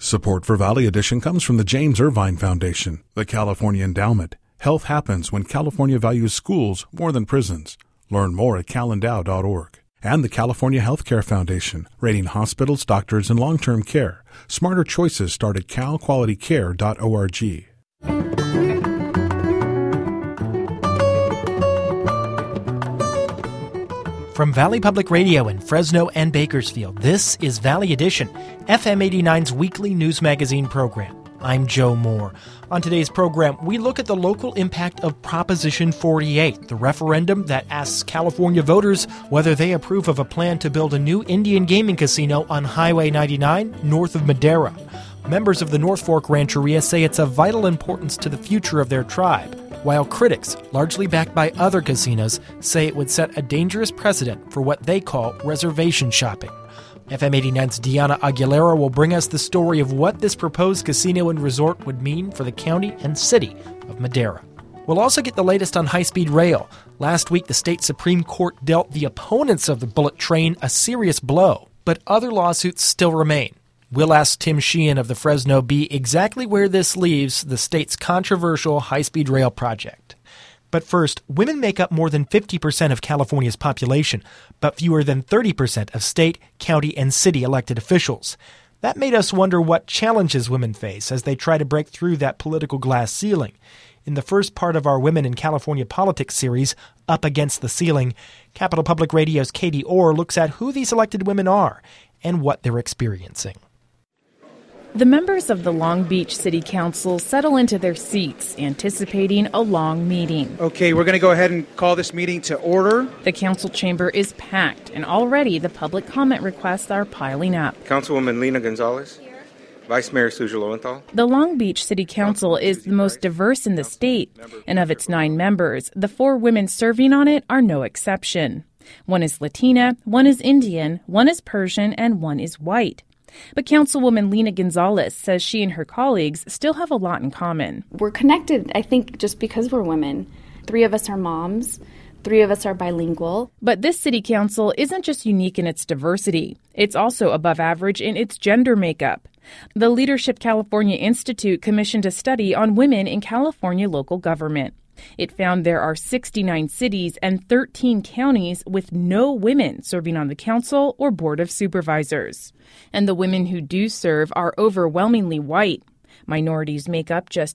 Support for Valley Edition comes from the James Irvine Foundation, the California Endowment. Health happens when California values schools more than prisons. Learn more at calendow.org. And the California Healthcare Foundation, rating hospitals, doctors, and long-term care. Smarter choices start at calqualitycare.org. From Valley Public Radio in Fresno and Bakersfield, this is Valley Edition, FM 89's weekly news magazine program. I'm Joe Moore. On today's program, we look at the local impact of Proposition 48, the referendum that asks California voters whether they approve of a plan to build a new Indian gaming casino on Highway 99 north of Madera. Members of the North Fork Rancheria say it's of vital importance to the future of their tribe, while critics, largely backed by other casinos, say it would set a dangerous precedent for what they call reservation shopping. FM 89's Deanna Aguilera will bring us the story of what this proposed casino and resort would mean for the county and city of Madera. We'll also get the latest on high-speed rail. Last week, the state Supreme Court dealt the opponents of the bullet train a serious blow, but other lawsuits still remain. We'll ask Tim Sheehan of the Fresno Bee exactly where this leaves the state's controversial high-speed rail project. But first, women make up more than 50% of California's population, but fewer than 30% of state, county, and city elected officials. That made us wonder what challenges women face as they try to break through that political glass ceiling. In the first part of our Women in California Politics series, Up Against the Ceiling, Capital Public Radio's Katie Orr looks at who these elected women are and what they're experiencing. The members of the Long Beach City Council settle into their seats, anticipating a long meeting. Okay, we're going to go ahead and call this meeting to order. The council chamber is packed, and already the public comment requests are piling up. Councilwoman Lena Gonzalez. Vice Mayor Suja Lowenthal. The Long Beach City Council is the most diverse in the state, and of its 9 members, the 4 women serving on it are no exception. One is Latina, one is Indian, one is Persian, and one is white. But Councilwoman Lena Gonzalez says she and her colleagues still have a lot in common. We're connected, I think, just because we're women. 3 of us are moms. 3 of us are bilingual. But this city council isn't just unique in its diversity. It's also above average in its gender makeup. The Leadership California Institute commissioned a study on women in California local government. It found there are 69 cities and 13 counties with no women serving on the council or board of supervisors. And the women who do serve are overwhelmingly white. Minorities make up just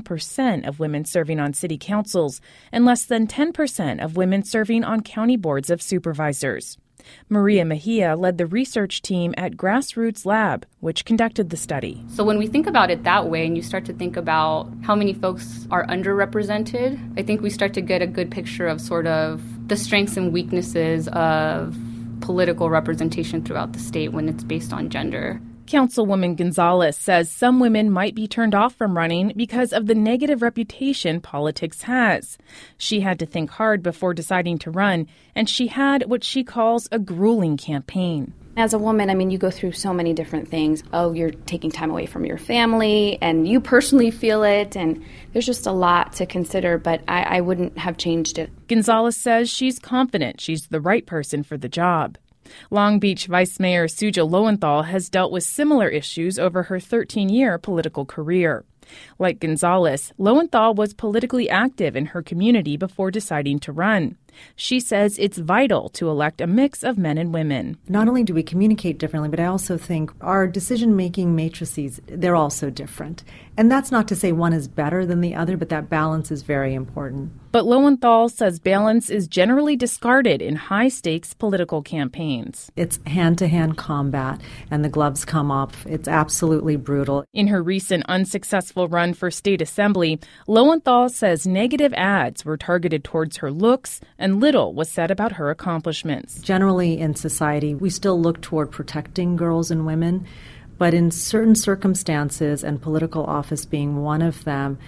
18% of women serving on city councils and less than 10% of women serving on county boards of supervisors. Maria Mejia led the research team at Grassroots Lab, which conducted the study. So when we think about it that way and you start to think about how many folks are underrepresented, I think we start to get a good picture of sort of the strengths and weaknesses of political representation throughout the state when it's based on gender. Councilwoman Gonzalez says some women might be turned off from running because of the negative reputation politics has. She had to think hard before deciding to run, and she had what she calls a grueling campaign. As a woman, you go through so many different things. Oh, you're taking time away from your family, and you personally feel it, and there's just a lot to consider, but I wouldn't have changed it. Gonzalez says she's confident she's the right person for the job. Long Beach Vice Mayor Suja Lowenthal has dealt with similar issues over her 13-year political career. Like Gonzalez, Lowenthal was politically active in her community before deciding to run. She says it's vital to elect a mix of men and women. Not only do we communicate differently, but I also think our decision-making matrices, they're also different. And that's not to say one is better than the other, but that balance is very important. But Lowenthal says balance is generally discarded in high-stakes political campaigns. It's hand-to-hand combat, and the gloves come off. It's absolutely brutal. In her recent unsuccessful run for state assembly, Lowenthal says negative ads were targeted towards her looks, and little was said about her accomplishments. Generally in society, we still look toward protecting girls and women, but in certain circumstances, and political office being one of them,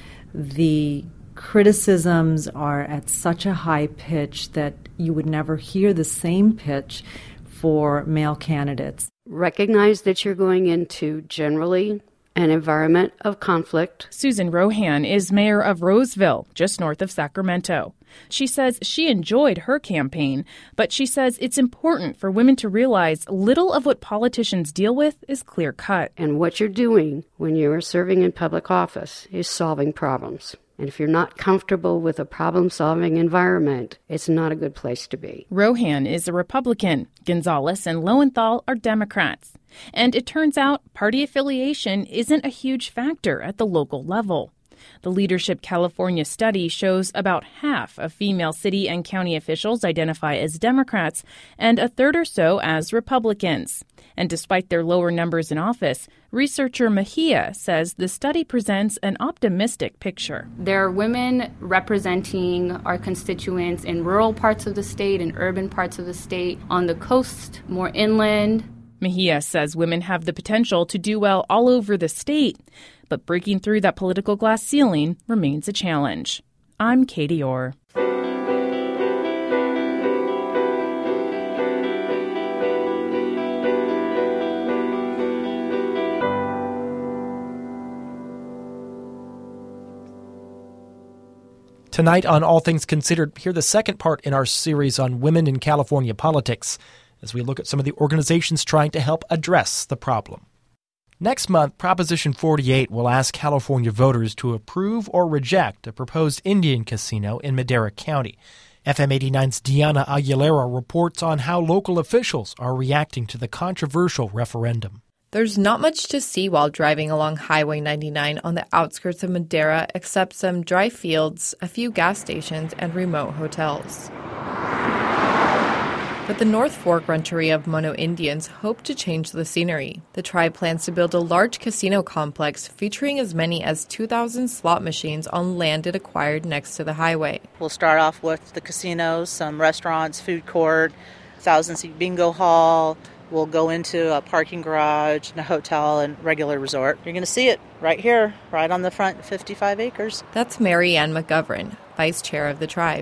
the criticisms are at such a high pitch that you would never hear the same pitch for male candidates. Recognize that you're going into generally an environment of conflict. Susan Rohan is mayor of Roseville, just north of Sacramento. She says she enjoyed her campaign, but she says it's important for women to realize little of what politicians deal with is clear-cut. And what you're doing when you are serving in public office is solving problems. And if you're not comfortable with a problem-solving environment, it's not a good place to be. Rohan is a Republican. Gonzalez and Lowenthal are Democrats. And it turns out party affiliation isn't a huge factor at the local level. The Leadership California study shows about half of female city and county officials identify as Democrats and a third or so as Republicans. And despite their lower numbers in office, researcher Mejia says the study presents an optimistic picture. There are women representing our constituents in rural parts of the state and urban parts of the state, on the coast, more inland. Mejia says women have the potential to do well all over the state, but breaking through that political glass ceiling remains a challenge. I'm Katie Orr. Tonight on All Things Considered, hear the second part in our series on women in California politics, as we look at some of the organizations trying to help address the problem. Next month, Proposition 48 will ask California voters to approve or reject a proposed Indian casino in Madera County. FM 89's Diana Aguilera reports on how local officials are reacting to the controversial referendum. There's not much to see while driving along Highway 99 on the outskirts of Madera except some dry fields, a few gas stations, and remote hotels. But the North Fork Rancheria of Mono Indians hope to change the scenery. The tribe plans to build a large casino complex featuring as many as 2,000 slot machines on land it acquired next to the highway. We'll start off with the casinos, some restaurants, food court, 1,000-seat bingo hall. We'll go into a parking garage and a hotel and regular resort. You're going to see it right here, right on the front, 55 acres. That's Mary Ann McGovern, vice chair of the tribe.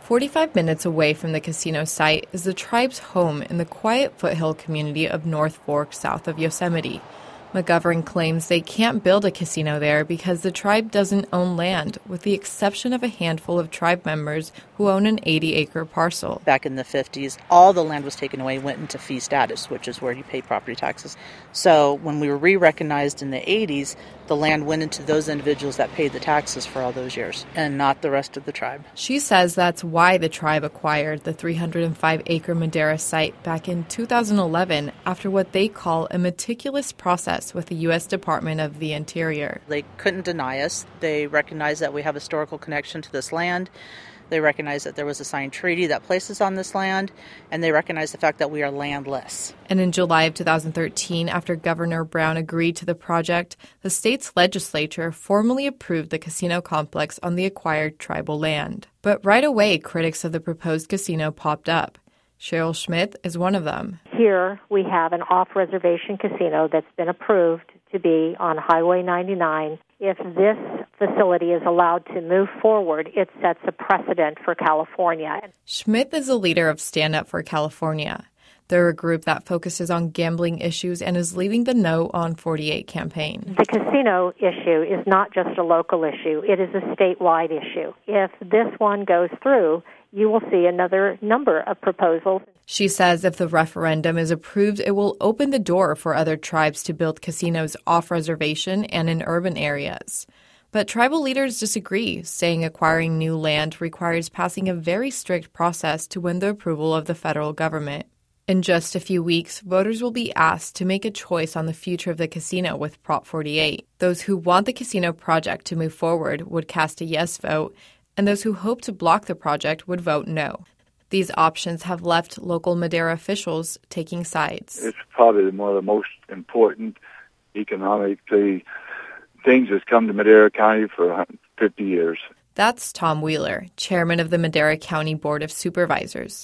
45 minutes away from the casino site is the tribe's home in the quiet foothill community of North Fork, south of Yosemite. McGovern claims they can't build a casino there because the tribe doesn't own land, with the exception of a handful of tribe members who own an 80-acre parcel. Back in the 50s, all the land was taken away, went into fee status, which is where you pay property taxes. So when we were re-recognized in the 80s, the land went into those individuals that paid the taxes for all those years, and not the rest of the tribe. She says that's why the tribe acquired the 305-acre Madera site back in 2011 after what they call a meticulous process with the U.S. Department of the Interior. They couldn't deny us. They recognized that we have a historical connection to this land. They recognize that there was a signed treaty that places on this land, and they recognize the fact that we are landless. And in July of 2013, after Governor Brown agreed to the project, the state's legislature formally approved the casino complex on the acquired tribal land. But right away, critics of the proposed casino popped up. Cheryl Schmidt is one of them. Here we have an off-reservation casino that's been approved to be on Highway 99. If this facility is allowed to move forward, it sets a precedent for California. Schmidt is a leader of Stand Up for California. They're a group that focuses on gambling issues and is leading the No on 48 campaign. The casino issue is not just a local issue. It is a statewide issue. If this one goes through, you will see another number of proposals. She says if the referendum is approved, it will open the door for other tribes to build casinos off-reservation and in urban areas. But tribal leaders disagree, saying acquiring new land requires passing a very strict process to win the approval of the federal government. In just a few weeks, voters will be asked to make a choice on the future of the casino with Prop 48. Those who want the casino project to move forward would cast a yes vote, and those who hope to block the project would vote no. These options have left local Madera officials taking sides. It's probably one of the most important economic things that's come to Madera County for 50 years. That's Tom Wheeler, chairman of the Madera County Board of Supervisors.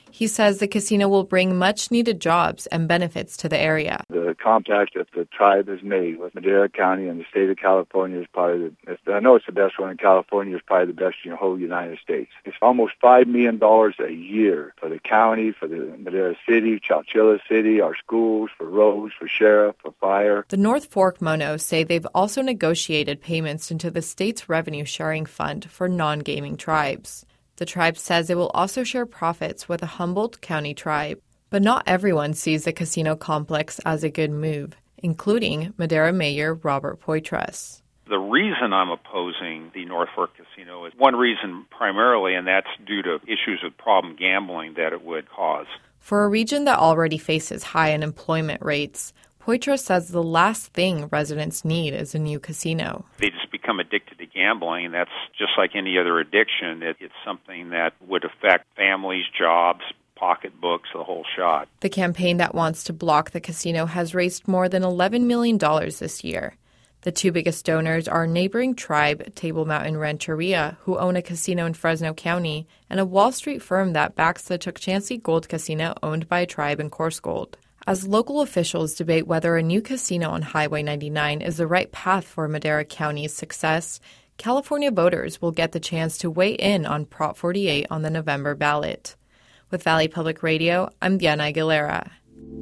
He says the casino will bring much-needed jobs and benefits to the area. The compact that the tribe has made with Madera County and the state of California is probably I know it's the best one in California. It's probably the best in the whole United States. It's almost $5 million a year for the county, for the Madera City, Chowchilla City, our schools, for roads, for sheriff, for fire. The North Fork Monos say they've also negotiated payments into the state's revenue-sharing fund for non-gaming tribes. The tribe says it will also share profits with the Humboldt County tribe. But not everyone sees the casino complex as a good move, including Madera Mayor Robert Poitras. The reason I'm opposing the North Fork Casino is one reason primarily, and that's due to issues with problem gambling that it would cause. For a region that already faces high unemployment rates, Poitras says the last thing residents need is a new casino. They just become addicted to gambling, and that's just like any other addiction. It's something that would affect families, jobs, pocketbooks, the whole shot. The campaign that wants to block the casino has raised more than $11 million this year. The two biggest donors are neighboring tribe Table Mountain Rancheria, who own a casino in Fresno County, and a Wall Street firm that backs the Tuckchansi Gold Casino owned by a tribe in Coarse Gold. As local officials debate whether a new casino on Highway 99 is the right path for Madera County's success, California voters will get the chance to weigh in on Prop 48 on the November ballot. With Valley Public Radio, I'm Diana Aguilera.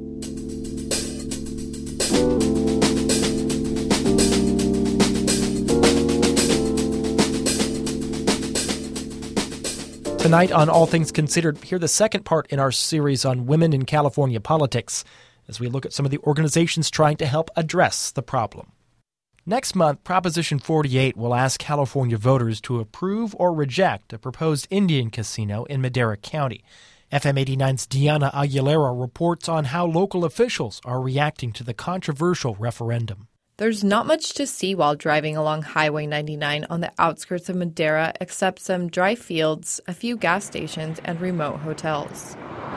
Tonight on All Things Considered, hear the second part in our series on women in California politics, as we look at some of the organizations trying to help address the problem. Next month, Proposition 48 will ask California voters to approve or reject a proposed Indian casino in Madera County. FM 89's Diana Aguilera reports on how local officials are reacting to the controversial referendum. There's not much to see while driving along Highway 99 on the outskirts of Madera except some dry fields, a few gas stations, and remote hotels.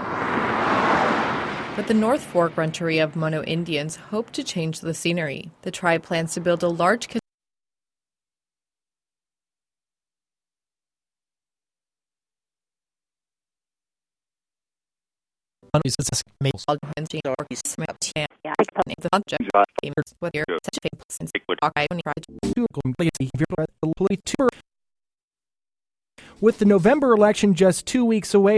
But the North Fork Rancheria of Mono Indians hope to change the scenery. The tribe plans to build a large With the November election just 2 weeks away,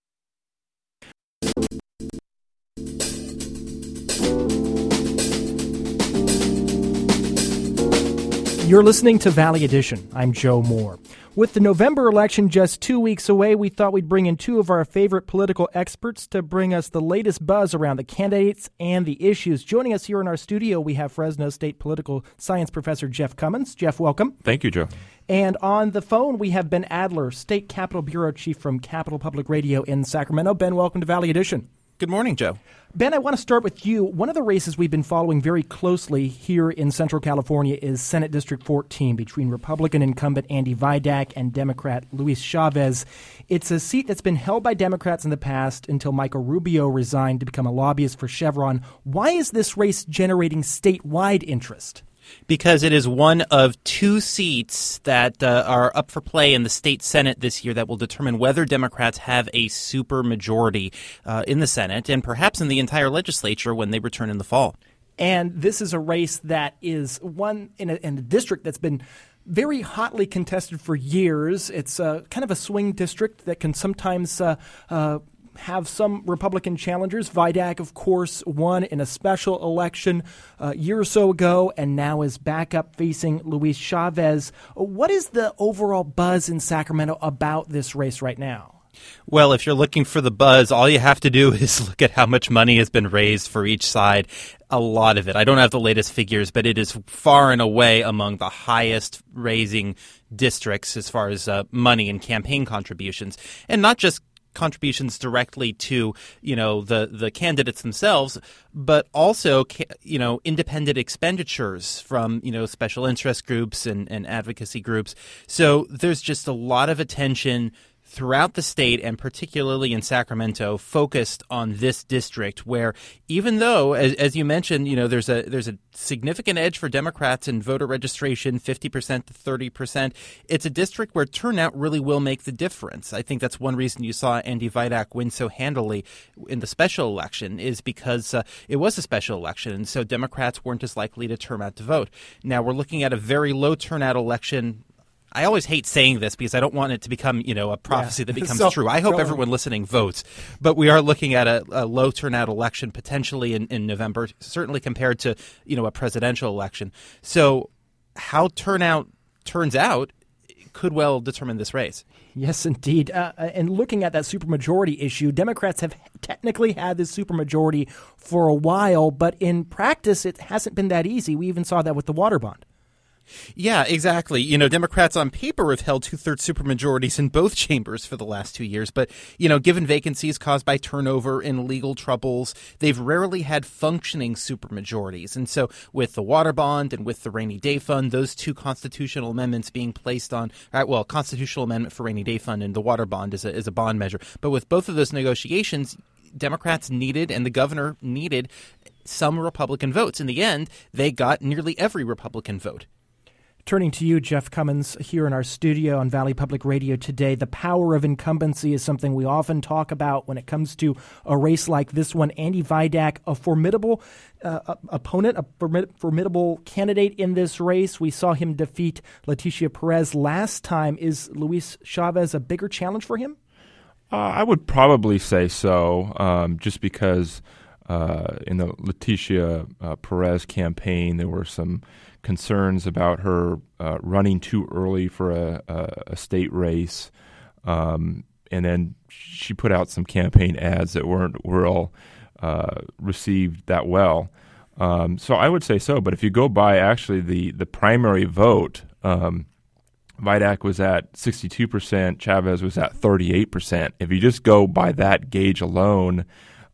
You're listening to Valley Edition. I'm Joe Moore. With the November election just 2 weeks away, we thought we'd bring in two of our favorite political experts to bring us the latest buzz around the candidates and the issues. Joining us here in our studio, we have Fresno State political science professor Jeff Cummins. Jeff, welcome. Thank you, Joe. And on the phone, we have Ben Adler, State Capitol Bureau Chief from Capitol Public Radio in Sacramento. Ben, welcome to Valley Edition. Good morning, Joe. Ben, I want to start with you. One of the races we've been following very closely here in Central California is Senate District 14 between Republican incumbent Andy Vidak and Democrat Luis Chavez. It's a seat that's been held by Democrats in the past until Michael Rubio resigned to become a lobbyist for Chevron. Why is this race generating statewide interest? Because it is one of two seats that are up for play in the state Senate this year that will determine whether Democrats have a supermajority in the Senate and perhaps in the entire legislature when they return in the fall. And this is a race that is one in a district that's been very hotly contested for years. It's kind of a swing district that can sometimes have some Republican challengers. Vidak, of course, won in a special election a year or so ago and now is back up facing Luis Chavez. What is the overall buzz in Sacramento about this race right now? Well, if you're looking for the buzz, all you have to do is look at how much money has been raised for each side. A lot of it. I don't have the latest figures, but it is far and away among the highest raising districts as far as money and campaign contributions. And not just contributions directly to, the candidates themselves, but also, independent expenditures from, special interest groups and advocacy groups. So there's just a lot of attention throughout the state, and particularly in Sacramento, focused on this district where, even though, as you mentioned, there's a significant edge for Democrats in voter registration, 50% to 30%, it's a district where turnout really will make the difference. I think that's one reason you saw Andy Vidak win so handily in the special election, is because it was a special election, and so Democrats weren't as likely to turn out to vote. Now we're looking at a very low turnout election. I always hate saying this because I don't want it to become, a prophecy that becomes true. I hope everyone listening votes. But we are looking at a low turnout election potentially in November, certainly compared to, a presidential election. So how turnout turns out could well determine this race. Yes, indeed. And looking at that supermajority issue, Democrats have technically had this supermajority for a while, but in practice it hasn't been that easy. We even saw that with the water bond. Yeah, exactly. Democrats on paper have held 2/3 supermajorities in both chambers for the last 2 years. But, given vacancies caused by turnover and legal troubles, they've rarely had functioning supermajorities. And so with the water bond and with the rainy day fund, those two constitutional amendments being placed on, constitutional amendment for rainy day fund and the water bond is a bond measure. But with both of those negotiations, Democrats needed and the governor needed some Republican votes. In the end, they got nearly every Republican vote. Turning to you, Jeff Cummins, here in our studio on Valley Public Radio today, the power of incumbency is something we often talk about when it comes to a race like this one. Andy Vidak, a formidable opponent, a formidable candidate in this race. We saw him defeat Leticia Perez last time. Is Luis Chavez a bigger challenge for him? I would probably say so, just because in the Leticia Perez campaign, there were some concerns about her running too early for a state race. And then she put out some campaign ads that weren't all received that well. So I would say so. But if you go by actually the primary vote, Vidak was at 62%, Chavez was at 38%. If you just go by that gauge alone,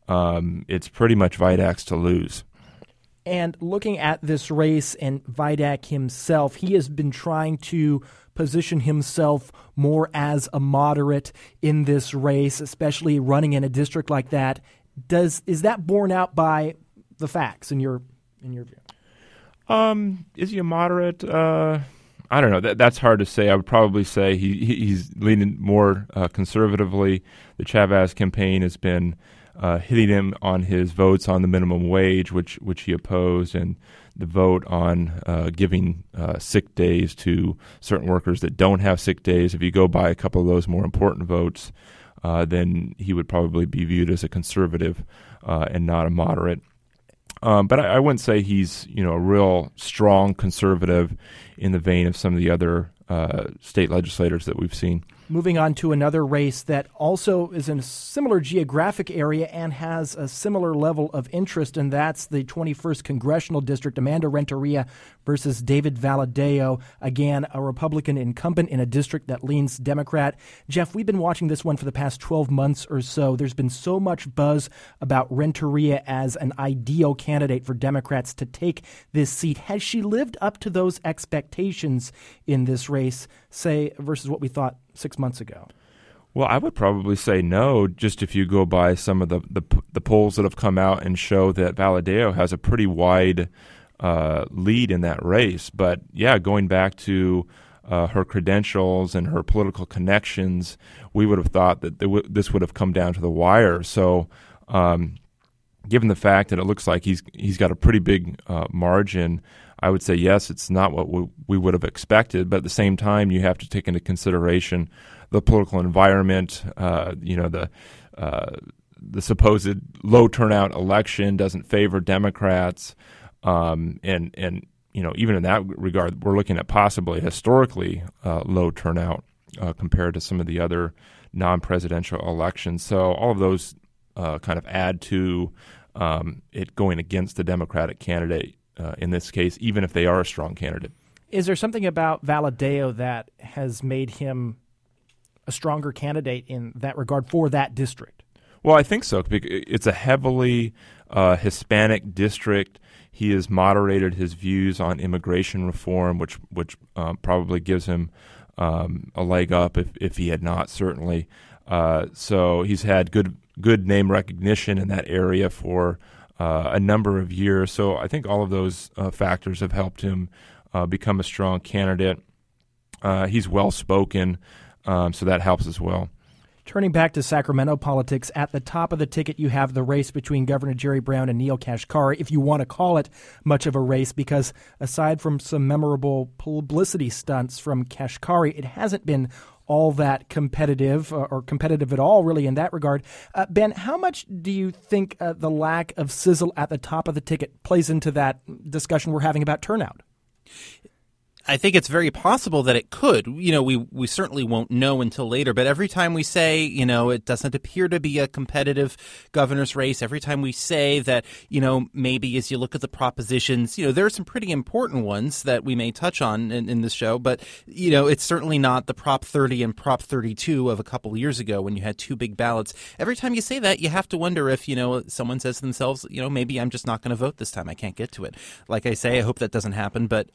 it's pretty much Vidak's to lose. And looking at this race and Vidak himself, he has been trying to position himself more as a moderate in this race, especially running in a district like that. Is that borne out by the facts in your view? Is he a moderate? I don't know. That's hard to say. I would probably say he's leaning more conservatively. The Chavez campaign has been hitting him on his votes on the minimum wage, which he opposed, and the vote on giving sick days to certain workers that don't have sick days. If you go by a couple of those more important votes, then he would probably be viewed as a conservative and not a moderate. But I wouldn't say he's a real strong conservative in the vein of some of the other state legislators that we've seen. Moving on to another race that also is in a similar geographic area and has a similar level of interest, and that's the 21st Congressional District, Amanda Renteria versus David Valadao. Again, a Republican incumbent in a district that leans Democrat. Jeff, we've been watching this one for the past 12 months or so. There's been so much buzz about Renteria as an ideal candidate for Democrats to take this seat. Has she lived up to those expectations in this race, say, versus what we thought 6 months ago? Well, I would probably say no, just if you go by some of the polls that have come out and show that Valadao has a pretty wide lead in that race. But, yeah, going back to her credentials and her political connections, we would have thought that this would have come down to the wire. So given the fact that it looks like he's got a pretty big margin, I would say, yes, it's not what we would have expected, but at the same time, you have to take into consideration the political environment. The supposed low turnout election doesn't favor Democrats, and even in that regard, we're looking at possibly historically low turnout compared to some of the other non-presidential elections. So all of those kind of add to it going against the Democratic candidate. In this case, even if they are a strong candidate. Is there something about Valadao that has made him a stronger candidate in that regard for that district? Well, I think so. It's a heavily Hispanic district. He has moderated his views on immigration reform, which probably gives him a leg up if he had not, certainly. So he's had good name recognition in that area for a number of years. So I think all of those factors have helped him become a strong candidate. He's well-spoken, so that helps as well. Turning back to Sacramento politics, at the top of the ticket you have the race between Governor Jerry Brown and Neel Kashkari, if you want to call it much of a race, because aside from some memorable publicity stunts from Kashkari, it hasn't been all that competitive or competitive at all, really, in that regard. Ben, how much do you think the lack of sizzle at the top of the ticket plays into that discussion we're having about turnout? I think it's very possible that it could. We certainly won't know until later, but every time we say, it doesn't appear to be a competitive governor's race, every time we say that, maybe as you look at the propositions, there are some pretty important ones that we may touch on in this show, but, it's certainly not the Prop 30 and Prop 32 of a couple of years ago when you had two big ballots. Every time you say that, you have to wonder if, someone says to themselves, maybe I'm just not going to vote this time. I can't get to it. Like I say, I hope that doesn't happen, but,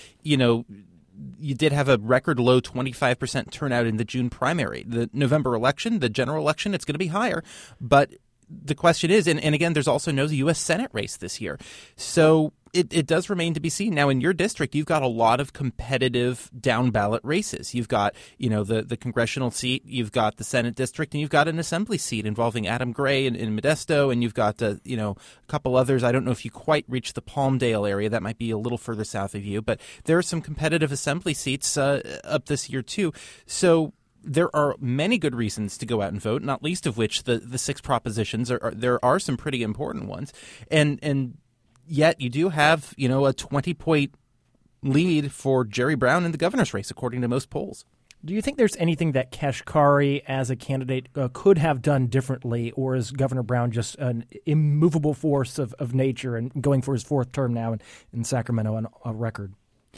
you did have a record low 25% turnout in the June primary. The November election, the general election, it's going to be higher. But the question is, and again, there's also no U.S. Senate race this year. So it does remain to be seen. Now, in your district, you've got a lot of competitive down-ballot races. You've got, the congressional seat, you've got the Senate district, and you've got an assembly seat involving Adam Gray in Modesto, and you've got, a couple others. I don't know if you quite reach the Palmdale area. That might be a little further south of you. But there are some competitive assembly seats up this year, too. So there are many good reasons to go out and vote, not least of which the six propositions there are some pretty important ones. And yet you do have, a 20-point lead for Jerry Brown in the governor's race, according to most polls. Do you think there's anything that Kashkari as a candidate could have done differently, or is Governor Brown just an immovable force of nature and going for his fourth term now in Sacramento on a record?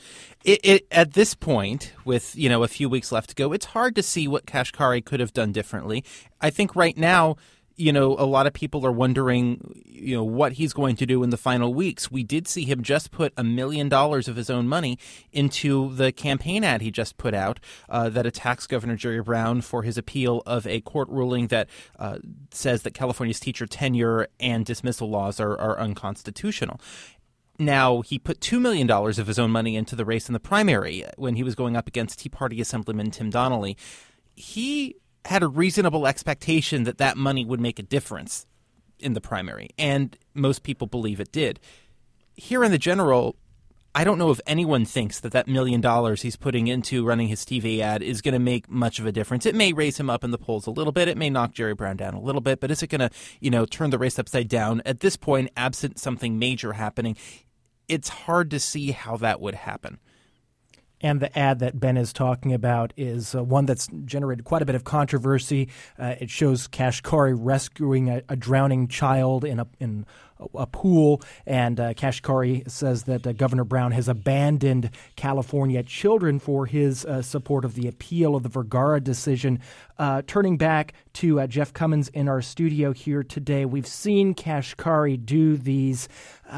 At this point, with a few weeks left to go, it's hard to see what Kashkari could have done differently. I think right now, a lot of people are wondering, what he's going to do in the final weeks. We did see him just put $1 million of his own money into the campaign ad he just put out that attacks Governor Jerry Brown for his appeal of a court ruling that says that California's teacher tenure and dismissal laws are unconstitutional. Now, he put $2 million of his own money into the race in the primary when he was going up against Tea Party Assemblyman Tim Donnelly. He had a reasonable expectation that money would make a difference in the primary, and most people believe it did. Here in the general, I don't know if anyone thinks that $1 million he's putting into running his TV ad is going to make much of a difference. It may raise him up in the polls a little bit. It may knock Jerry Brown down a little bit, but is it going to, turn the race upside down? At this point, absent something major happening, it's hard to see how that would happen. And the ad that Ben is talking about is one that's generated quite a bit of controversy. It shows Kashkari rescuing a drowning child in a pool, and Kashkari says that Governor Brown has abandoned California children for his support of the appeal of the Vergara decision. Turning back to Jeff Cummins in our studio here today, we've seen Kashkari do these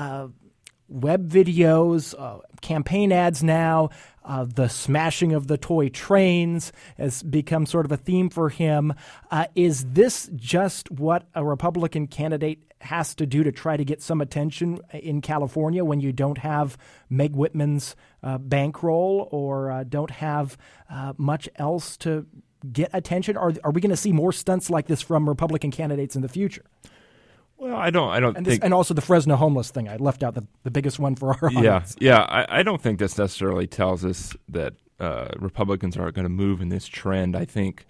web videos, campaign ads now. The smashing of the toy trains has become sort of a theme for him. Is this just what a Republican candidate has to do to try to get some attention in California when you don't have Meg Whitman's bankroll or don't have much else to get attention? Are we going to see more stunts like this from Republican candidates in the future? Well, I don't think, and also the Fresno homeless thing. I left out the biggest one for our audience. Yeah. I don't think this necessarily tells us that Republicans are going to move in this trend. I think,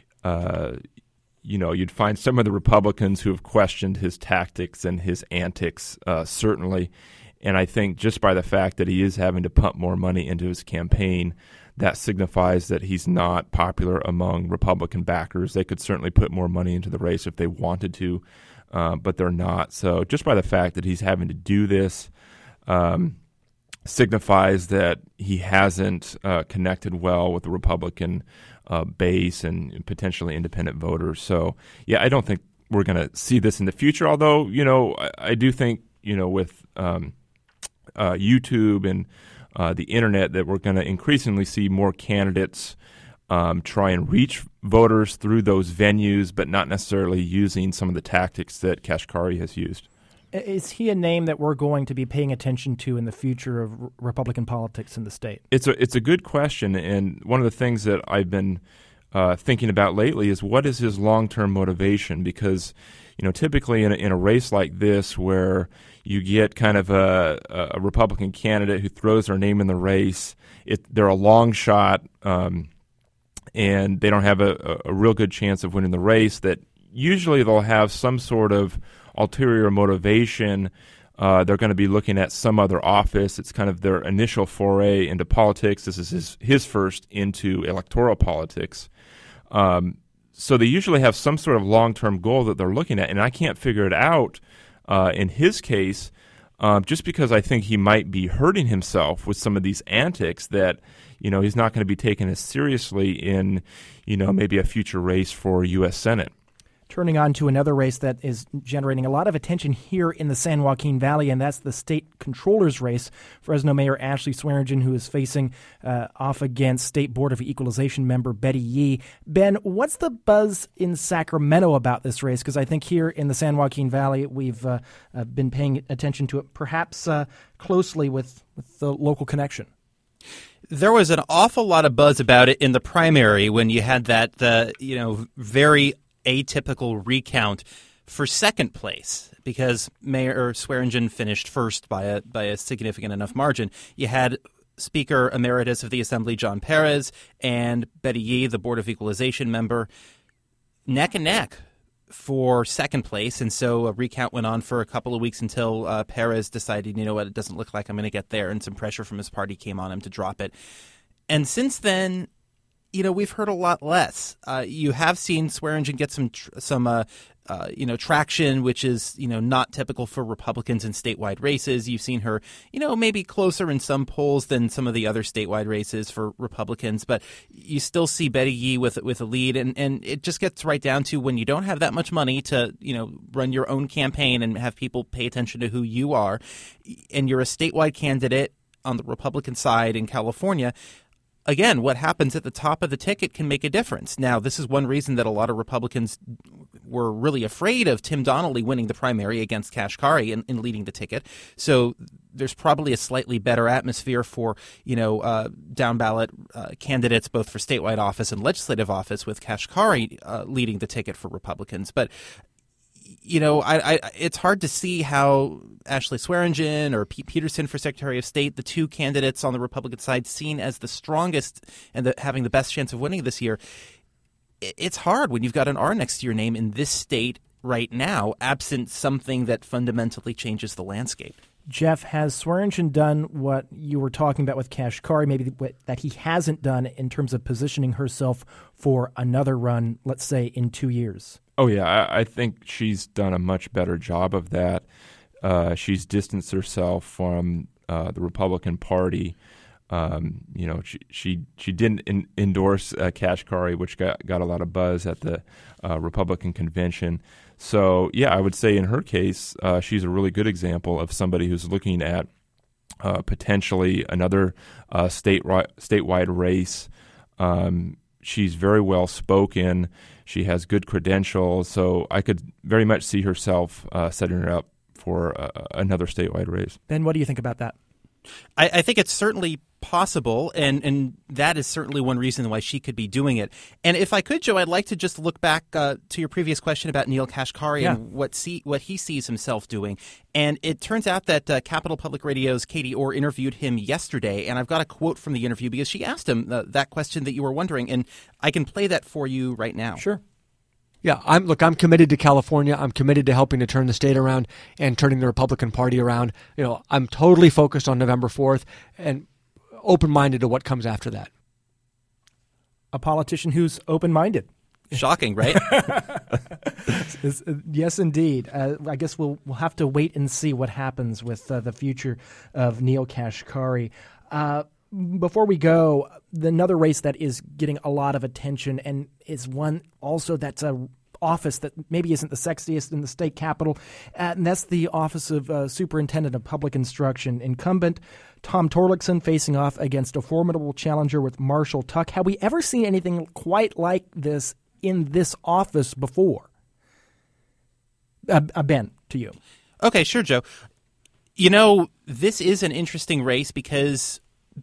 you'd find some of the Republicans who have questioned his tactics and his antics, certainly. And I think just by the fact that he is having to pump more money into his campaign, that signifies that he's not popular among Republican backers. They could certainly put more money into the race if they wanted to. But they're not. So just by the fact that he's having to do this signifies that he hasn't connected well with the Republican base and potentially independent voters. So, yeah, I don't think we're going to see this in the future, although, I do think, with YouTube and the internet, that we're going to increasingly see more candidates try and reach voters through those venues, but not necessarily using some of the tactics that Kashkari has used. Is he a name that we're going to be paying attention to in the future of Republican politics in the state? It's a good question, and one of the things that I've been thinking about lately is what is his long-term motivation? Because, typically in a race like this where you get kind of a Republican candidate who throws their name in the race, they're a long shot, and they don't have a real good chance of winning the race, that usually they'll have some sort of ulterior motivation. They're going to be looking at some other office. It's kind of their initial foray into politics. This is his first into electoral politics. So they usually have some sort of long-term goal that they're looking at, and I can't figure it out in his case, just because I think he might be hurting himself with some of these antics that, he's not going to be taken as seriously in, maybe a future race for U.S. Senate. Turning on to another race that is generating a lot of attention here in the San Joaquin Valley, and that's the state controller's race. Fresno Mayor Ashley Swearingen, who is facing off against State Board of Equalization member Betty Yee. Ben, what's the buzz in Sacramento about this race? Because I think here in the San Joaquin Valley, we've been paying attention to it perhaps closely with the local connection. There was an awful lot of buzz about it in the primary when you had that, very atypical recount for second place, because Mayor Swearingen finished first by a significant enough margin. You had Speaker Emeritus of the Assembly John Perez and Betty Yee, the Board of Equalization member, neck and neck for second place, and so a recount went on for a couple of weeks until Perez decided, it doesn't look like I'm going to get there, and some pressure from his party came on him to drop it. And since then, we've heard a lot less. You have seen Swearingen get some traction, which is, not typical for Republicans in statewide races. You've seen her, maybe closer in some polls than some of the other statewide races for Republicans. But you still see Betty Yee with a lead. And it just gets right down to when you don't have that much money to, run your own campaign and have people pay attention to who you are, and you're a statewide candidate on the Republican side in California, again, what happens at the top of the ticket can make a difference. Now, this is one reason that a lot of Republicans were really afraid of Tim Donnelly winning the primary against Kashkari and leading the ticket. So there's probably a slightly better atmosphere for, down ballot candidates, both for statewide office and legislative office, with Kashkari leading the ticket for Republicans. But it's hard to see how Ashley Swearingen or Pete Peterson for Secretary of State, the two candidates on the Republican side seen as the strongest and having the best chance of winning this year. It's hard when you've got an R next to your name in this state right now, absent something that fundamentally changes the landscape. Jeff, has Swearingen done what you were talking about with Kashkari, maybe that he hasn't done in terms of positioning herself for another run, let's say, in 2 years? Oh, yeah. I think she's done a much better job of that. She's distanced herself from the Republican Party. She didn't endorse Kashkari, which got a lot of buzz at the Republican convention. So, yeah, I would say in her case, she's a really good example of somebody who's looking at potentially another statewide race. She's very well spoken. She has good credentials. So I could very much see herself setting her up for another statewide race. Ben, what do you think about that? I think it's certainly possible, and that is certainly one reason why she could be doing it. And if I could, Joe, I'd like to just look back to your previous question about Neel Kashkari and what he sees himself doing. And it turns out that Capital Public Radio's Katie Orr interviewed him yesterday, and I've got a quote from the interview because she asked him that question that you were wondering, and I can play that for you right now. Sure. Yeah, I'm committed to California. I'm committed to helping to turn the state around and turning the Republican Party around. I'm totally focused on November 4th and open-minded to what comes after that. A politician who's open-minded. Shocking, right? Yes, indeed. I guess we'll have to wait and see what happens with the future of Neel Kashkari. Before we go, another race that is getting a lot of attention and is one also that's office that maybe isn't the sexiest in the state capitol, and that's the office of Superintendent of Public Instruction. Incumbent Tom Torlakson facing off against a formidable challenger with Marshall Tuck. Have we ever seen anything quite like this in this office before? Ben, to you. Okay, sure, Joe. This is an interesting race because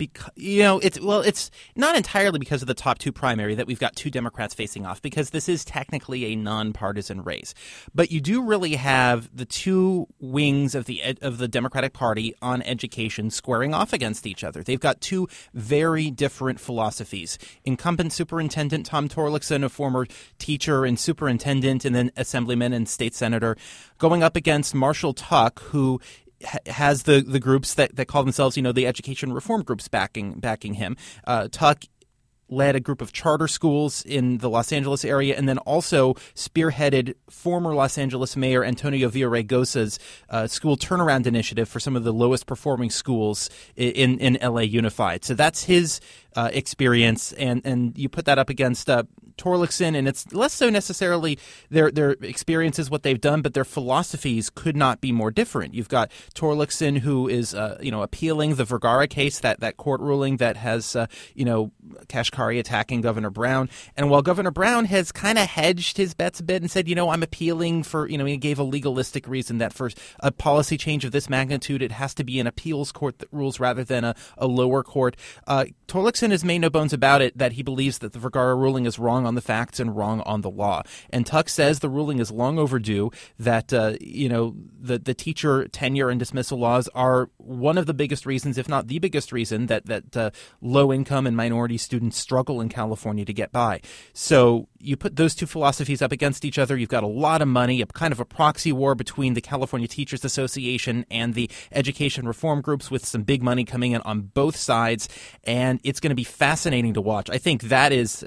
it's not entirely because of the top two primary that we've got two Democrats facing off, because this is technically a nonpartisan race. But you do really have the two wings of the Democratic Party on education squaring off against each other. They've got two very different philosophies. Incumbent Superintendent Tom Torlakson, a former teacher and superintendent and then assemblyman and state senator, going up against Marshall Tuck, who has the groups that call themselves, the education reform groups backing him. Tuck led a group of charter schools in the Los Angeles area and then also spearheaded former Los Angeles Mayor Antonio Villaraigosa's school turnaround initiative for some of the lowest performing schools in LA Unified. So that's his experience, and you put that up against Torlakson, and it's less so necessarily their experiences, what they've done, but their philosophies could not be more different. You've got Torlakson, who is appealing the Vergara case, that court ruling that has Kashkari attacking Governor Brown, and while Governor Brown has kind of hedged his bets a bit and said, I'm appealing for, he gave a legalistic reason that for a policy change of this magnitude, it has to be an appeals court that rules rather than a lower court. Torlakson has made no bones about it that he believes that the Vergara ruling is wrong on the facts and wrong on the law. And Tuck says the ruling is long overdue, that, the teacher tenure and dismissal laws are one of the biggest reasons, if not the biggest reason, that low-income and minority students struggle in California to get by. So you put those two philosophies up against each other. You've got a lot of money, a kind of a proxy war between the California Teachers Association and the education reform groups, with some big money coming in on both sides. And it's going to be fascinating to watch. I think that is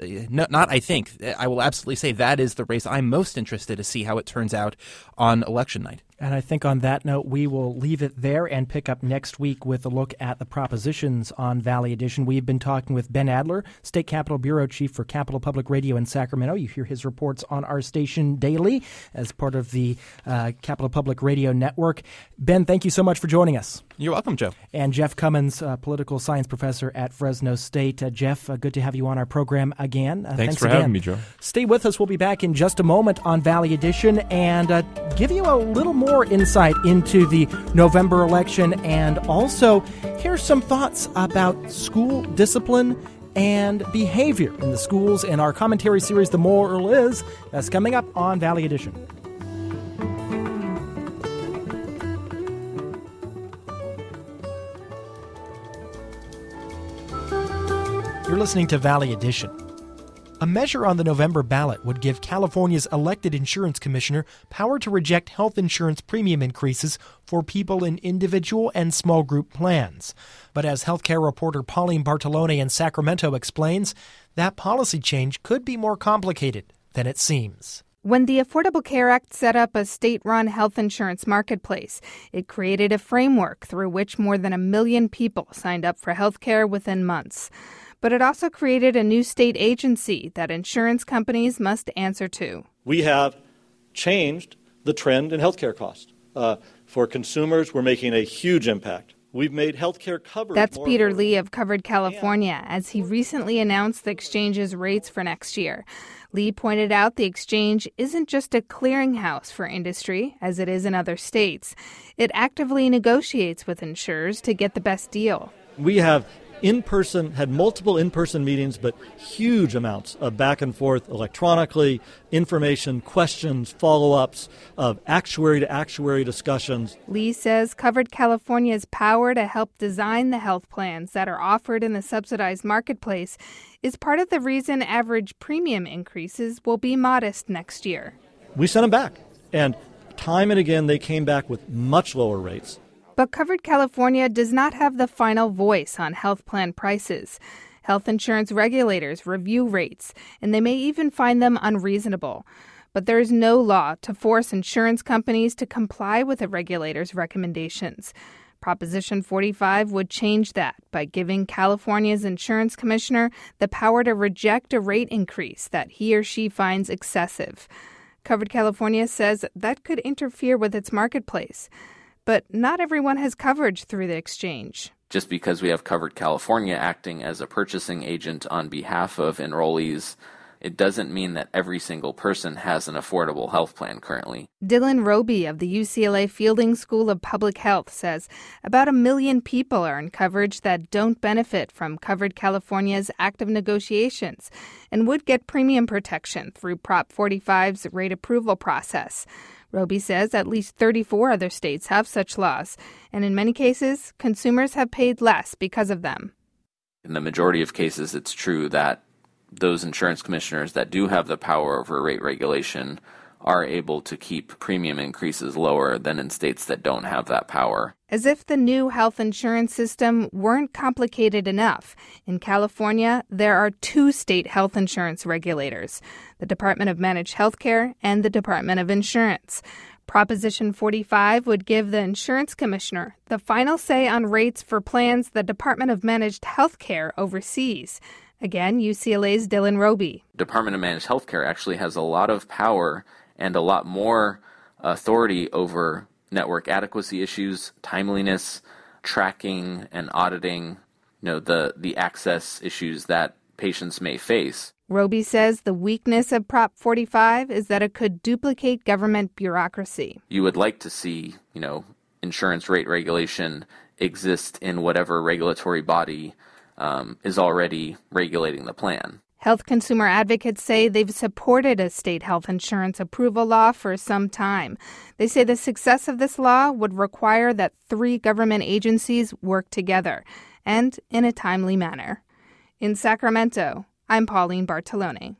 I will absolutely say that is the race I'm most interested to see how it turns out on election night. And I think on that note, we will leave it there and pick up next week with a look at the propositions on Valley Edition. We've been talking with Ben Adler, State Capitol Bureau Chief for Capitol Public Radio in Sacramento. You hear his reports on our station daily as part of the Capitol Public Radio Network. Ben, thank you so much for joining us. You're welcome, Joe. And Jeff Cummins, political science professor at Fresno State. Jeff, good to have you on our program again. Thanks for having me, Joe. Stay with us. We'll be back in just a moment on Valley Edition and give you a little more insight into the November election, and also here's some thoughts about school discipline and behavior in the schools in our commentary series, The Moral Is. That's coming up on Valley Edition. You're listening to Valley Edition. A measure on the November ballot would give California's elected insurance commissioner power to reject health insurance premium increases for people in individual and small group plans. But as healthcare reporter Pauline Bartolone in Sacramento explains, that policy change could be more complicated than it seems. When the Affordable Care Act set up a state-run health insurance marketplace, it created a framework through which more than 1 million people signed up for health care within months. But it also created a new state agency that insurance companies must answer to. We have changed the trend in healthcare costs. For consumers, we're making a huge impact. We've made healthcare coverage. That's Peter Lee of Covered California, as he recently announced the exchange's rates for next year. Lee pointed out the exchange isn't just a clearinghouse for industry, as it is in other states. It actively negotiates with insurers to get the best deal. We have had multiple in-person meetings, but huge amounts of back and forth electronically, information, questions, follow-ups, of actuary-to-actuary discussions. Lee says Covered California's power to help design the health plans that are offered in the subsidized marketplace is part of the reason average premium increases will be modest next year. We sent them back, and time and again they came back with much lower rates. But Covered California does not have the final voice on health plan prices. Health insurance regulators review rates, and they may even find them unreasonable. But there is no law to force insurance companies to comply with a regulator's recommendations. Proposition 45 would change that by giving California's insurance commissioner the power to reject a rate increase that he or she finds excessive. Covered California says that could interfere with its marketplace. But not everyone has coverage through the exchange. Just because we have Covered California acting as a purchasing agent on behalf of enrollees, it doesn't mean that every single person has an affordable health plan currently. Dylan Roby of the UCLA Fielding School of Public Health says about 1 million people are in coverage that don't benefit from Covered California's active negotiations and would get premium protection through Prop 45's rate approval process. Roby says at least 34 other states have such laws, and in many cases, consumers have paid less because of them. In the majority of cases, it's true that those insurance commissioners that do have the power over rate regulation are able to keep premium increases lower than in states that don't have that power. As if the new health insurance system weren't complicated enough, in California, there are 2 state health insurance regulators, the Department of Managed Healthcare and the Department of Insurance. Proposition 45 would give the insurance commissioner the final say on rates for plans the Department of Managed Healthcare oversees. Again, UCLA's Dylan Roby. Department of Managed Healthcare actually has a lot of power and a lot more authority over network adequacy issues, timeliness, tracking and auditing, the access issues that patients may face. Roby says the weakness of Prop 45 is that it could duplicate government bureaucracy. You would like to see, insurance rate regulation exist in whatever regulatory body is already regulating the plan. Health consumer advocates say they've supported a state health insurance approval law for some time. They say the success of this law would require that 3 government agencies work together and in a timely manner. In Sacramento, I'm Pauline Bartolone.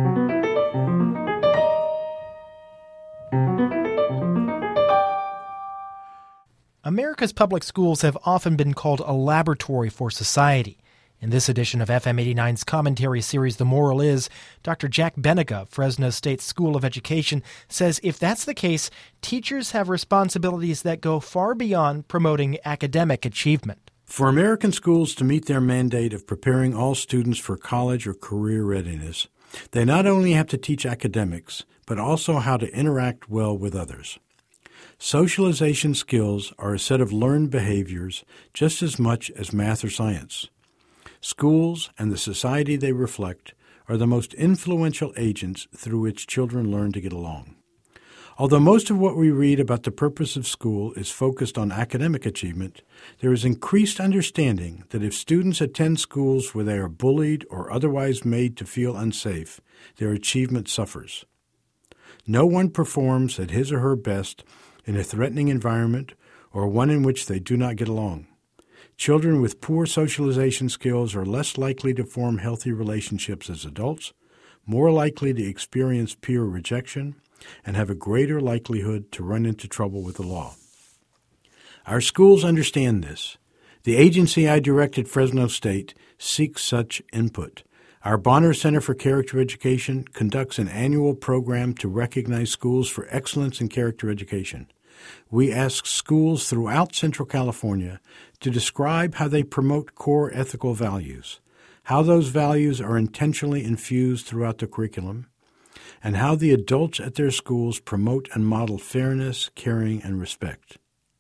America's public schools have often been called a laboratory for society. In this edition of FM 89's commentary series, The Moral Is, Dr. Jack Benega of Fresno State School of Education says if that's the case, teachers have responsibilities that go far beyond promoting academic achievement. For American schools to meet their mandate of preparing all students for college or career readiness, they not only have to teach academics, but also how to interact well with others. Socialization skills are a set of learned behaviors just as much as math or science. Schools and the society they reflect are the most influential agents through which children learn to get along. Although most of what we read about the purpose of school is focused on academic achievement, there is increased understanding that if students attend schools where they are bullied or otherwise made to feel unsafe, their achievement suffers. No one performs at his or her best in a threatening environment or one in which they do not get along. Children with poor socialization skills are less likely to form healthy relationships as adults, more likely to experience peer rejection, and have a greater likelihood to run into trouble with the law. Our schools understand this. The agency I direct at Fresno State seeks such input. Our Bonner Center for Character Education conducts an annual program to recognize schools for excellence in character education. We ask schools throughout Central California to describe how they promote core ethical values, how those values are intentionally infused throughout the curriculum, and how the adults at their schools promote and model fairness, caring, and respect.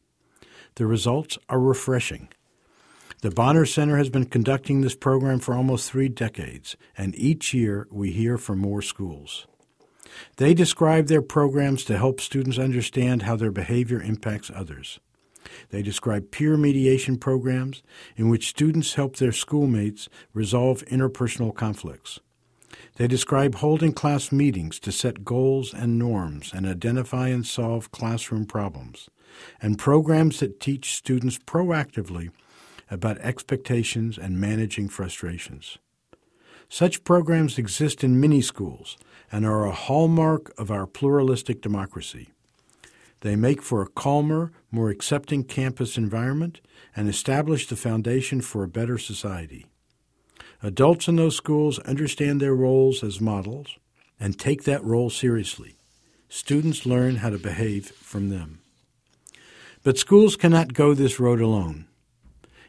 The results are refreshing. The Bonner Center has been conducting this program for almost 3 decades, and each year we hear from more schools. They describe their programs to help students understand how their behavior impacts others. They describe peer mediation programs in which students help their schoolmates resolve interpersonal conflicts. They describe holding class meetings to set goals and norms and identify and solve classroom problems, and programs that teach students proactively about expectations and managing frustrations. Such programs exist in many schools and are a hallmark of our pluralistic democracy. They make for a calmer, more accepting campus environment and establish the foundation for a better society. Adults in those schools understand their roles as models and take that role seriously. Students learn how to behave from them. But schools cannot go this road alone.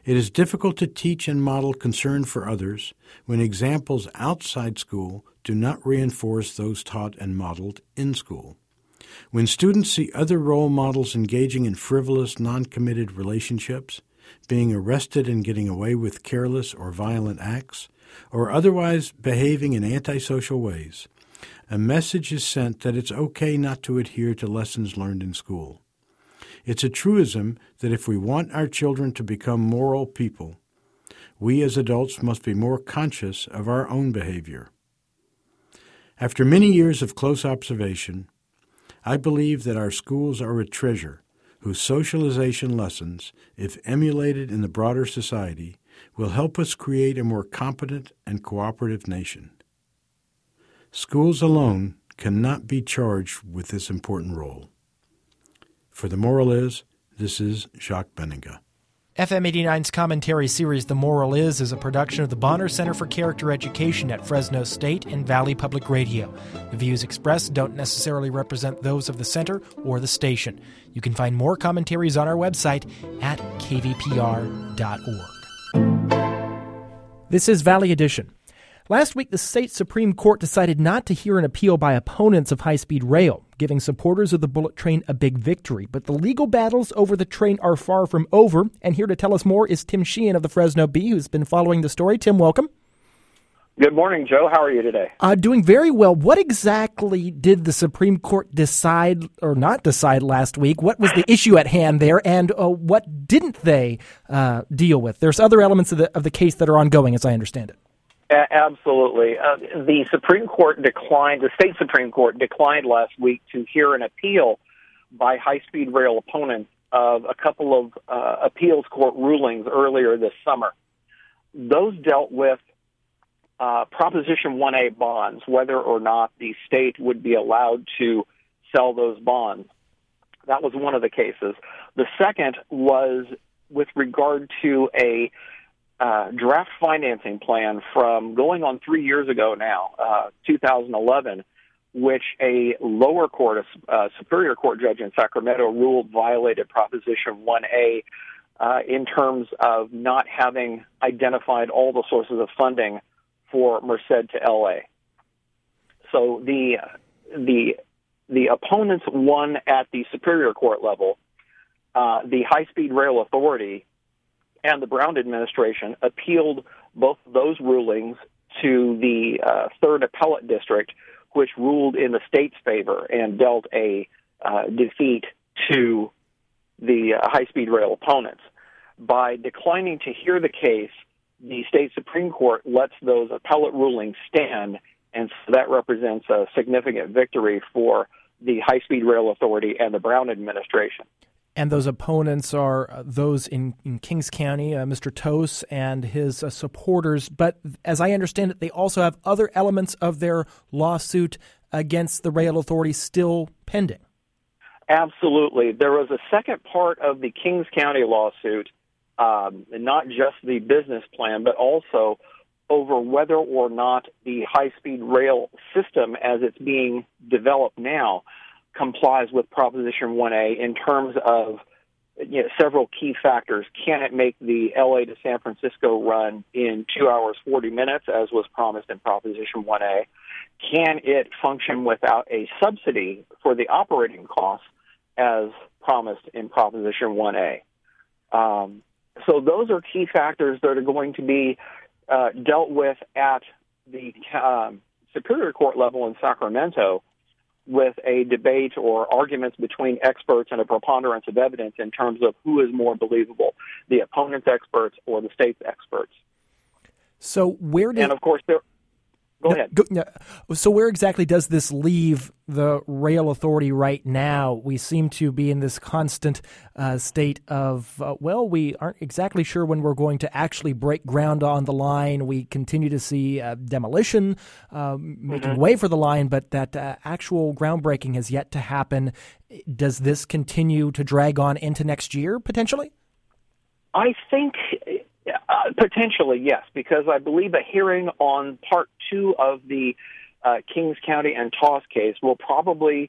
It is difficult to teach and model concern for others when examples outside school do not reinforce those taught and modeled in school. When students see other role models engaging in frivolous, non-committed relationships, being arrested and getting away with careless or violent acts, or otherwise behaving in antisocial ways, a message is sent that it's okay not to adhere to lessons learned in school. It's a truism that if we want our children to become moral people, we as adults must be more conscious of our own behavior. After many years of close observation, I believe that our schools are a treasure whose socialization lessons, if emulated in the broader society, will help us create a more competent and cooperative nation. Schools alone cannot be charged with this important role. For The Moral Is, this is Jacques Benninga. FM 89's commentary series The Moral Is a production of the Bonner Center for Character Education at Fresno State and Valley Public Radio. The views expressed don't necessarily represent those of the center or the station. You can find more commentaries on our website at kvpr.org. This is Valley Edition. Last week, the state Supreme Court decided not to hear an appeal by opponents of high-speed rail, giving supporters of the bullet train a big victory. But the legal battles over the train are far from over. And here to tell us more is Tim Sheehan of the Fresno Bee, who's been following the story. Tim, welcome. Good morning, Joe. How are you today? Doing very well. What exactly did the Supreme Court decide or not decide last week? What was the issue at hand there, and what didn't they deal with? There's other elements of the case that are ongoing, as I understand it. Absolutely. The Supreme Court declined, the state Supreme Court declined last week to hear an appeal by high-speed rail opponents of a couple of appeals court rulings earlier this summer. Those dealt with Proposition 1A bonds, whether or not the state would be allowed to sell those bonds. That was one of the cases. The second was with regard to a draft financing plan from going on 3 years ago now, 2011, which a lower court, a superior court judge in Sacramento ruled violated Proposition 1A in terms of not having identified all the sources of funding for Merced to L.A. So the opponents won at the superior court level. The High-Speed Rail Authority and the Brown administration appealed both of those rulings to the Third Appellate District, which ruled in the state's favor and dealt a defeat to the high-speed rail opponents. By declining to hear the case, the state Supreme Court lets those appellate rulings stand, and so that represents a significant victory for the High-Speed Rail Authority and the Brown administration. And those opponents are those in Kings County, Mr. Tose and his supporters. But as I understand it, they also have other elements of their lawsuit against the rail authority still pending. Absolutely. There was a second part of the Kings County lawsuit, not just the business plan, but also over whether or not the high-speed rail system as it's being developed now complies with Proposition 1A in terms of several key factors. Can it make the L.A. to San Francisco run in 2 hours, 40 minutes, as was promised in Proposition 1A? Can it function without a subsidy for the operating costs, as promised in Proposition 1A? So those are key factors that are going to be dealt with at the Superior Court level in Sacramento, with a debate or arguments between experts and a preponderance of evidence in terms of who is more believable, the opponent's experts or the state's experts. So where did... And of course, there... Go ahead. So where exactly does this leave the rail authority right now? We seem to be in this constant state of, we aren't exactly sure when we're going to actually break ground on the line. We continue to see demolition making way for the line, but that actual groundbreaking has yet to happen. Does this continue to drag on into next year, potentially? I think... potentially, yes, because I believe a hearing on Part 2 of the Kings County and Toss case will probably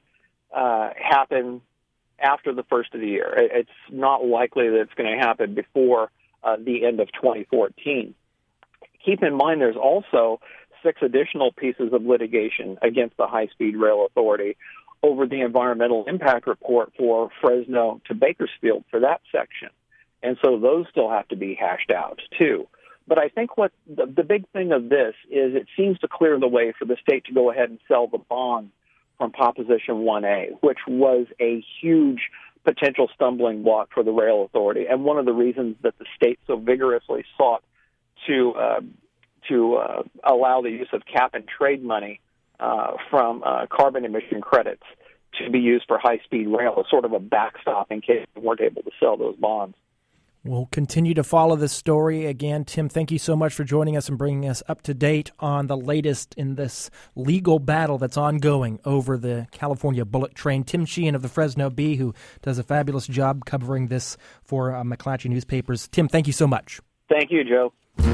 happen after the first of the year. It's not likely that it's going to happen before the end of 2014. Keep in mind there's also 6 additional pieces of litigation against the High-Speed Rail Authority over the environmental impact report for Fresno to Bakersfield for that section. And so those still have to be hashed out, too. But I think what the big thing of this is it seems to clear the way for the state to go ahead and sell the bond from Proposition 1A, which was a huge potential stumbling block for the rail authority, and one of the reasons that the state so vigorously sought to allow the use of cap-and-trade money from carbon emission credits to be used for high-speed rail as sort of a backstop in case they weren't able to sell those bonds. We'll continue to follow this story. Again, Tim, thank you so much for joining us and bringing us up to date on the latest in this legal battle that's ongoing over the California bullet train. Tim Sheehan of the Fresno Bee, who does a fabulous job covering this for McClatchy newspapers. Tim, thank you so much. Thank you, Joe.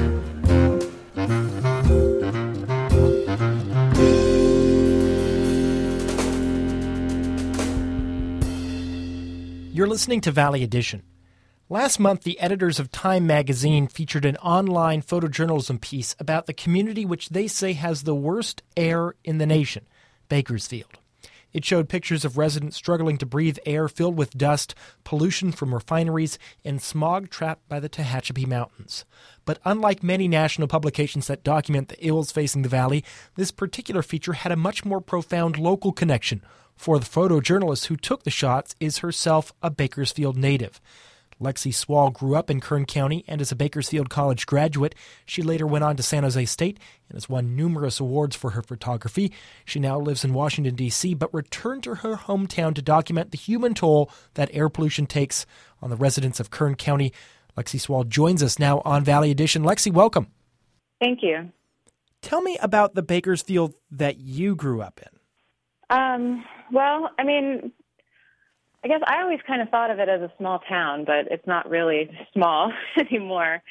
You're listening to Valley Edition. Last month, the editors of Time magazine featured an online photojournalism piece about the community which they say has the worst air in the nation, Bakersfield. It showed pictures of residents struggling to breathe air filled with dust, pollution from refineries, and smog trapped by the Tehachapi Mountains. But unlike many national publications that document the ills facing the valley, this particular feature had a much more profound local connection. For the photojournalist who took the shots is herself a Bakersfield native. Lexi Swall grew up in Kern County and is a Bakersfield College graduate. She later went on to San Jose State and has won numerous awards for her photography. She now lives in Washington, D.C., but returned to her hometown to document the human toll that air pollution takes on the residents of Kern County. Lexi Swall joins us now on Valley Edition. Lexi, welcome. Thank you. Tell me about the Bakersfield that you grew up in. Well, I mean, I guess I always kind of thought of it as a small town, but it's not really small anymore.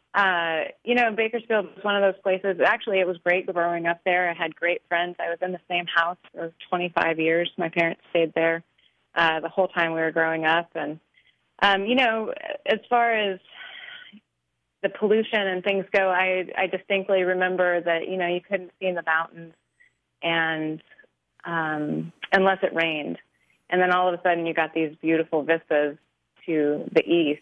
Bakersfield was one of those places. Actually, it was great growing up there. I had great friends. I was in the same house for 25 years. My parents stayed there the whole time we were growing up. And, as far as the pollution and things go, I distinctly remember that, you couldn't see in the mountains and unless it rained. And then all of a sudden you got these beautiful vistas to the east,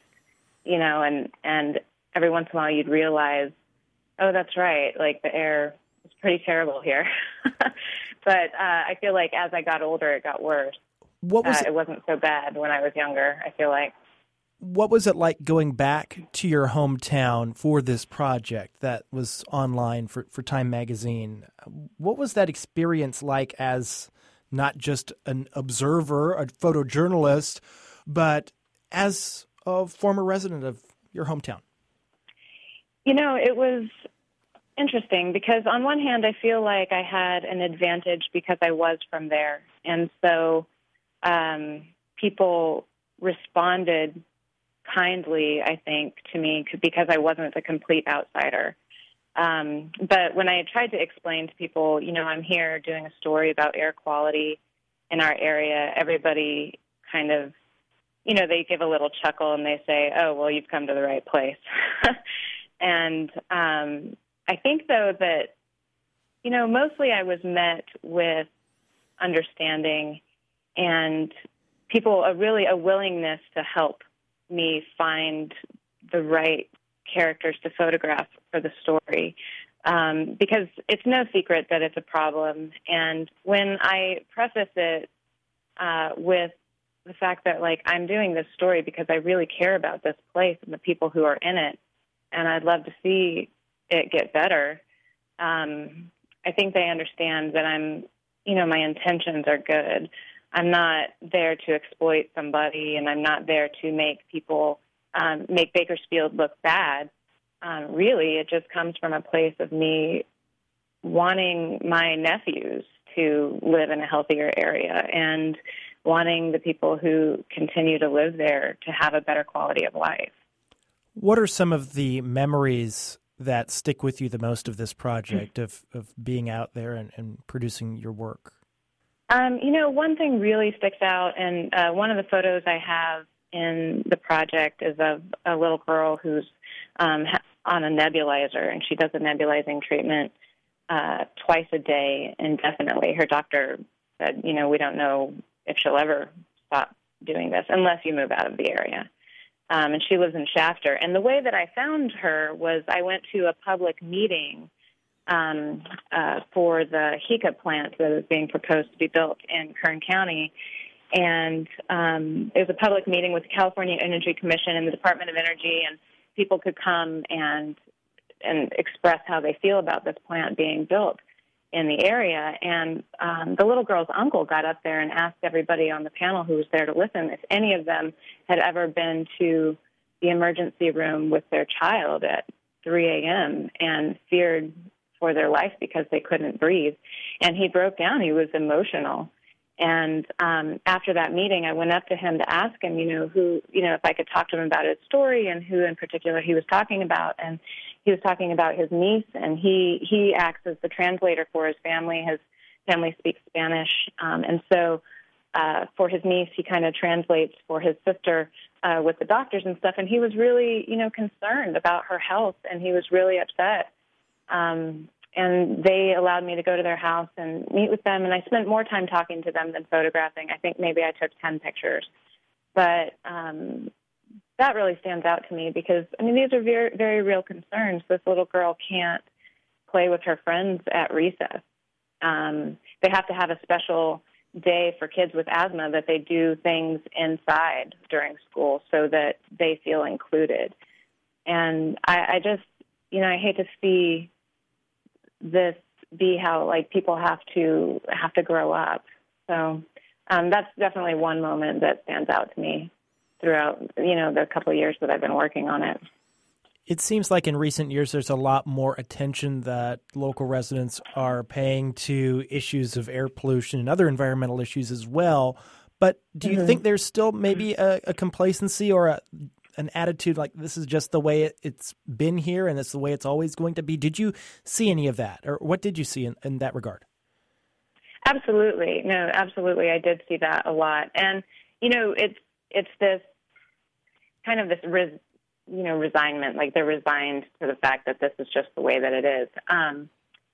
and every once in a while you'd realize, oh, that's right, like the air is pretty terrible here. But I feel like as I got older, it got worse. It wasn't so bad when I was younger, I feel like. What was it like going back to your hometown for this project that was online for Time Magazine? What was that experience like as not just an observer, a photojournalist, but as a former resident of your hometown? It was interesting because on one hand, I feel like I had an advantage because I was from there. And so people responded kindly, I think, to me because I wasn't a complete outsider. But when I tried to explain to people, I'm here doing a story about air quality in our area, everybody kind of, they give a little chuckle and they say, oh, well, you've come to the right place. And I think, though, that, mostly I was met with understanding and people, a willingness to help me find the right characters to photograph for the story, because it's no secret that it's a problem. And when I preface it with the fact that, I'm doing this story because I really care about this place and the people who are in it, and I'd love to see it get better, I think they understand that my intentions are good. I'm not there to exploit somebody, and I'm not there to make people make Bakersfield look bad. Really, it just comes from a place of me wanting my nephews to live in a healthier area and wanting the people who continue to live there to have a better quality of life. What are some of the memories that stick with you the most of this project, of being out there and producing your work? One thing really sticks out, and one of the photos I have in the project is of a little girl who's on a nebulizer, and she does a nebulizing treatment twice a day indefinitely. Her doctor said, we don't know if she'll ever stop doing this unless you move out of the area. And she lives in Shafter. And the way that I found her was I went to a public meeting for the HECA plant that was being proposed to be built in Kern County. And it was a public meeting with the California Energy Commission and the Department of Energy, and people could come and express how they feel about this plant being built in the area. And the little girl's uncle got up there and asked everybody on the panel who was there to listen if any of them had ever been to the emergency room with their child at 3 a.m. and feared for their life because they couldn't breathe. And he broke down. He was emotional. And after that meeting, I went up to him to ask him, if I could talk to him about his story and who in particular he was talking about. And he was talking about his niece, and he acts as the translator for his family. His family speaks Spanish. And so for his niece, he kind of translates for his sister with the doctors and stuff. And he was really, concerned about her health, and he was really upset. And they allowed me to go to their house and meet with them, and I spent more time talking to them than photographing. I think maybe I took 10 pictures. But that really stands out to me because, these are very, very real concerns. This little girl can't play with her friends at recess. They have to have a special day for kids with asthma that they do things inside during school so that they feel included. And I just, I hate to see this be how people have to grow up. So that's definitely one moment that stands out to me throughout the couple of years that I've been working on it. It seems like in recent years there's a lot more attention that local residents are paying to issues of air pollution and other environmental issues as well. But do you think there's still maybe a complacency or an attitude like this is just the way it's been here and it's the way it's always going to be? Did you see any of that, or what did you see in that regard? Absolutely. No, absolutely. I did see that a lot. And, it's this kind of this, resignment, like they're resigned to the fact that this is just the way that it is. And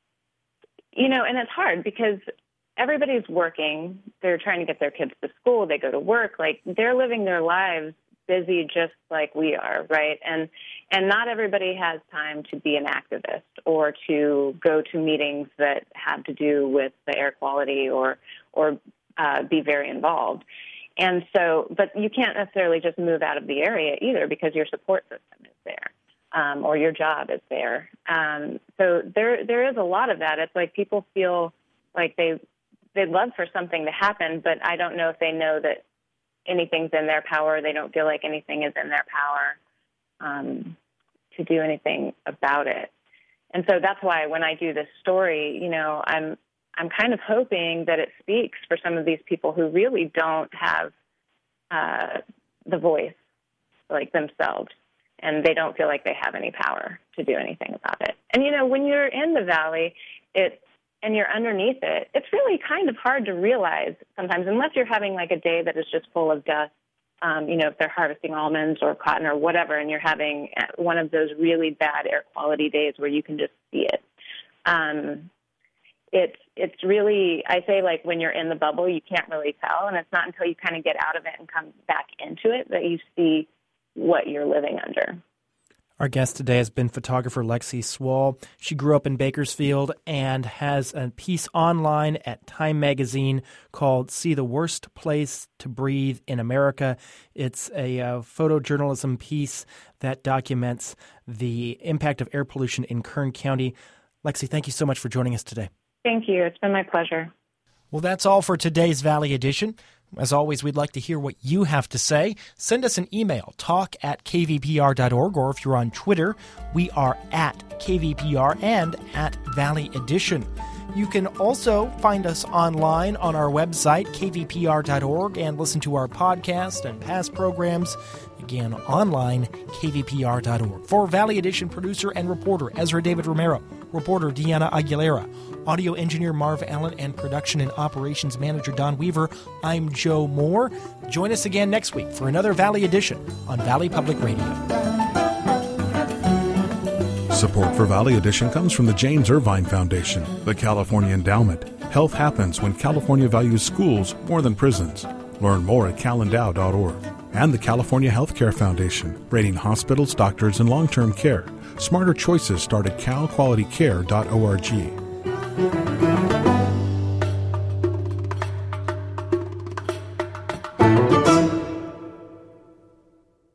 it's hard because everybody's working. They're trying to get their kids to school. They go to work. They're living their lives busy just like we are, right? And not everybody has time to be an activist or to go to meetings that have to do with the air quality or be very involved. And so, but you can't necessarily just move out of the area either because your support system is there or your job is there. So there is a lot of that. It's like people feel like they'd love for something to happen, but I don't know if they know that anything's in their power. They don't feel like anything is in their power to do anything about it. And so that's why when I do this story, I'm kind of hoping that it speaks for some of these people who really don't have the voice themselves, and they don't feel like they have any power to do anything about it. And, when you're in the valley, and you're underneath it, it's really kind of hard to realize sometimes, unless you're having a day that is just full of dust, if they're harvesting almonds or cotton or whatever, and you're having one of those really bad air quality days where you can just see it. It's really, I say, when you're in the bubble, you can't really tell, and it's not until you kind of get out of it and come back into it that you see what you're living under. Our guest today has been photographer Lexi Swall. She grew up in Bakersfield and has a piece online at Time Magazine called See the Worst Place to Breathe in America. It's a photojournalism piece that documents the impact of air pollution in Kern County. Lexi, thank you so much for joining us today. Thank you. It's been my pleasure. Well, that's all for today's Valley Edition. As always, we'd like to hear what you have to say. Send us an email, talk@kvpr.org, or if you're on Twitter, we are at KVPR and at Valley Edition. You can also find us online on our website, kvpr.org, and listen to our podcast and past programs. Again, online, kvpr.org. For Valley Edition producer and reporter Ezra David Romero, reporter Deanna Aguilera, audio engineer Marv Allen, and production and operations manager Don Weaver, I'm Joe Moore. Join us again next week for another Valley Edition on Valley Public Radio. Support for Valley Edition comes from the James Irvine Foundation, the California Endowment. Health happens when California values schools more than prisons. Learn more at calendow.org. And the California Healthcare Foundation, rating hospitals, doctors, and long-term care. Smarter choices start at calqualitycare.org.